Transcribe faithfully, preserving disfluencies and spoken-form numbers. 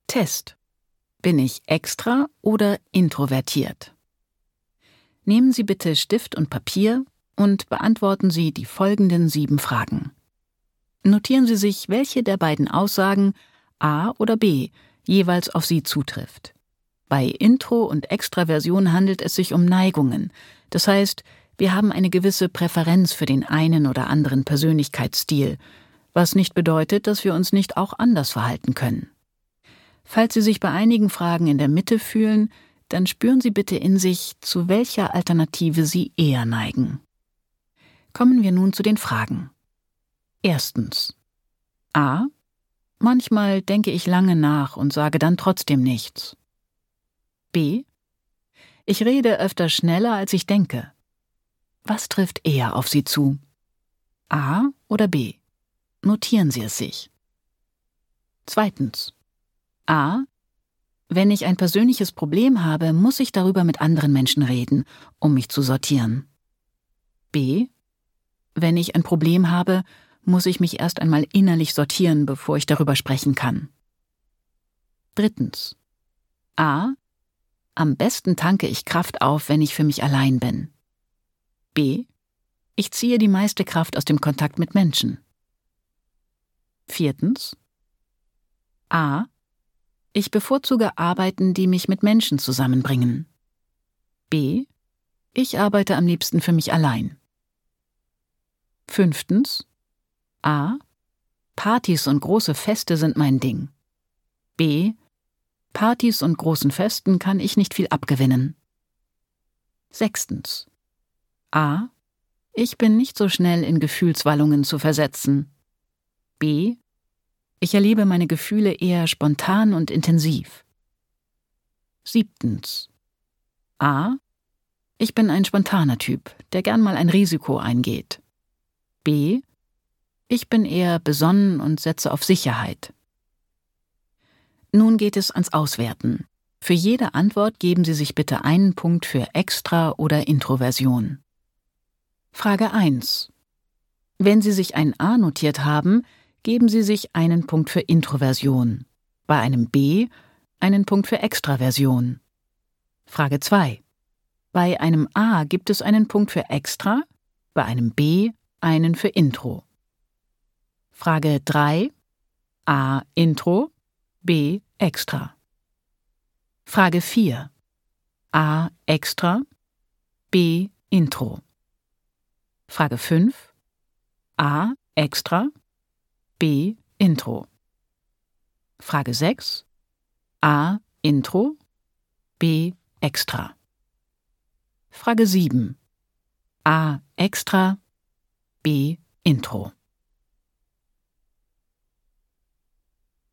Test. Bin ich extra oder introvertiert? Nehmen Sie bitte Stift und Papier und beantworten Sie die folgenden sieben Fragen. Notieren Sie sich, welche der beiden Aussagen, A oder B, jeweils auf Sie zutrifft. Bei Intro und Extraversion handelt es sich um Neigungen. Das heißt, wir haben eine gewisse Präferenz für den einen oder anderen Persönlichkeitsstil, was nicht bedeutet, dass wir uns nicht auch anders verhalten können. Falls Sie sich bei einigen Fragen in der Mitte fühlen, dann spüren Sie bitte in sich, zu welcher Alternative Sie eher neigen. Kommen wir nun zu den Fragen. Erstens. A. Manchmal denke ich lange nach und sage dann trotzdem nichts. B. Ich rede öfter schneller, als ich denke. Was trifft eher auf Sie zu? A oder B? Notieren Sie es sich. Zweitens. A. Wenn ich ein persönliches Problem habe, muss ich darüber mit anderen Menschen reden, um mich zu sortieren. B. Wenn ich ein Problem habe, muss ich mich erst einmal innerlich sortieren, bevor ich darüber sprechen kann. Drittens. A. Am besten tanke ich Kraft auf, wenn ich für mich allein bin. B. Ich ziehe die meiste Kraft aus dem Kontakt mit Menschen. Viertens. A. Ich bevorzuge Arbeiten, die mich mit Menschen zusammenbringen. B. Ich arbeite am liebsten für mich allein. Fünftens. A. Partys und große Feste sind mein Ding. B. Partys und großen Festen kann ich nicht viel abgewinnen. Sechstens. A. Ich bin nicht so schnell in Gefühlswallungen zu versetzen. B. Ich erlebe meine Gefühle eher spontan und intensiv. Siebtens. A. Ich bin ein spontaner Typ, der gern mal ein Risiko eingeht. B. Ich bin eher besonnen und setze auf Sicherheit. Nun geht es ans Auswerten. Für jede Antwort geben Sie sich bitte einen Punkt für Extra- oder Introversion. Frage eins. Wenn Sie sich ein A notiert haben, geben Sie sich einen Punkt für Introversion. Bei einem B einen Punkt für Extraversion. Frage zwei. Bei einem A gibt es einen Punkt für Extra, bei einem B einen für Intro. Frage drei. A Intro, B Extra. Frage vier. A Extra, B Intro. Frage fünf. A Extra, B Intro. Frage sechs. A Intro, B Extra. Frage sieben. A Extra, B Intro.